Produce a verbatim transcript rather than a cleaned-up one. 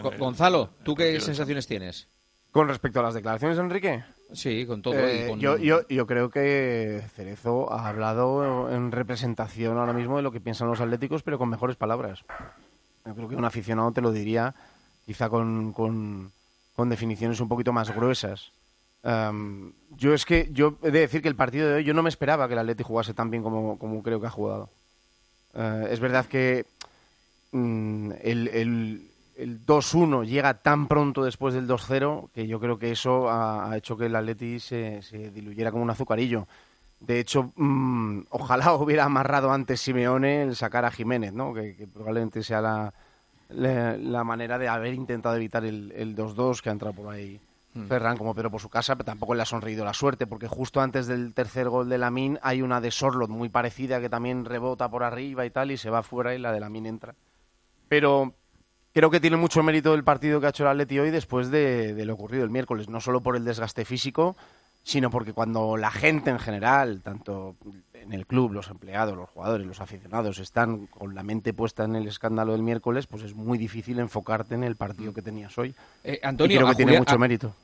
Go- Gonzalo, ¿tú qué sensaciones tienes? Con respecto a las declaraciones de Enrique, Sí, con todo. eh, y con... yo, yo, yo creo que Cerezo ha hablado en representación ahora mismo de lo que piensan los atléticos, pero con mejores palabras. Yo creo que un aficionado te lo diría quizá con, con, con definiciones un poquito más gruesas. Um, yo es que yo he de decir que el partido de hoy yo no me esperaba que el Atleti jugase tan bien como, como creo que ha jugado. Uh, es verdad que mm, el, el, el dos uno llega tan pronto después del dos cero que yo creo que eso ha, ha hecho que el Atleti se, se diluyera como un azucarillo. De hecho, mmm, ojalá hubiera amarrado antes Simeone el sacar a Jiménez, ¿no? Que, que probablemente sea la, la, la manera de haber intentado evitar el, el dos dos que ha entrado por ahí hmm. Ferran como Pedro por su casa, pero tampoco le ha sonreído la suerte, porque justo antes del tercer gol de Lamine hay una de Sorloth muy parecida que también rebota por arriba y tal, y se va fuera y la de Lamine entra. Pero creo que tiene mucho mérito el partido que ha hecho el Atleti hoy después de, de lo ocurrido el miércoles, no solo por el desgaste físico, sino porque cuando la gente en general, tanto en el club, los empleados, los jugadores, los aficionados, están con la mente puesta en el escándalo del miércoles, pues es muy difícil enfocarte en el partido que tenías hoy. Eh, Antonio, y creo que a tiene Julián, mucho a, mérito.